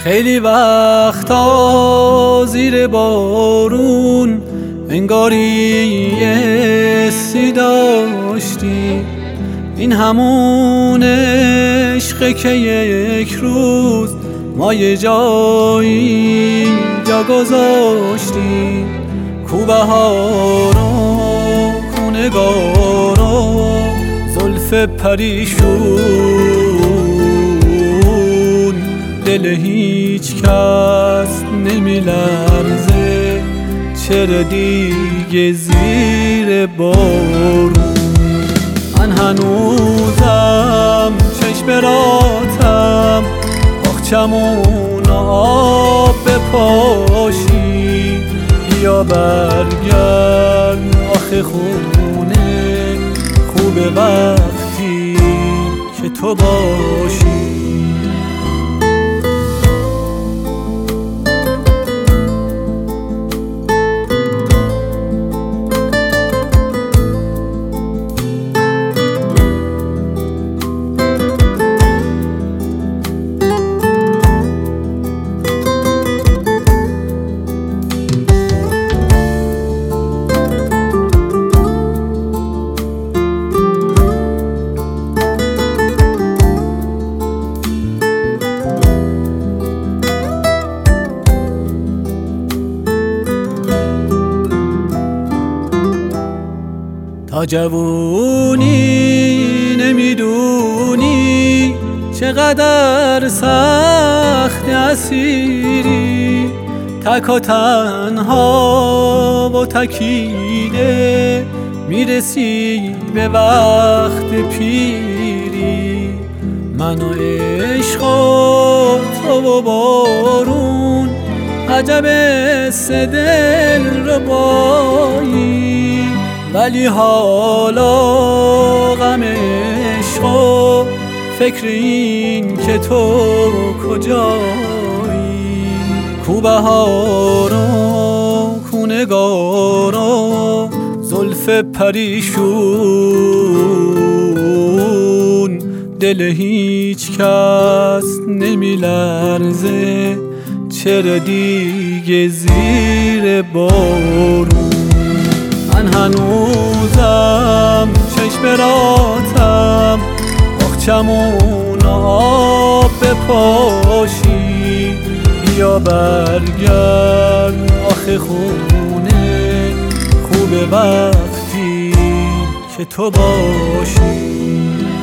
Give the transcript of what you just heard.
خیلی وقتا زیر بارون انگاری حسی داشتی، این همون عشقه که یک روز ما یه جایی جا گذاشتی. کو بهارا کو نگارا زلف پریشون، دل هیچ کس نمی لرزه چرا دیگه زیر بارون. من هنوزم چشم راتم باغچمون آب بپاشی، بیا برگرد آخه خونه خوبه وقتی که تو باشی. تا جوونی نمیدونی چقدر سخت اسیری، تک و تنها و تکیده میرسی به وقت پیری. من و عشق و تو و بارون عجب سه دل ربایی، ولی حالا غم عشق و فکر این که تو کجایی. کو بهارا کو نگارا زلف پریشون، دل هیچ کس نمی لرزه چرا دیگه زیر بارون. من هنوزم چشم راتم باغچمون آب بپاشی، بیا برگرد آخه خونه خوبه وقتی که تو باشی.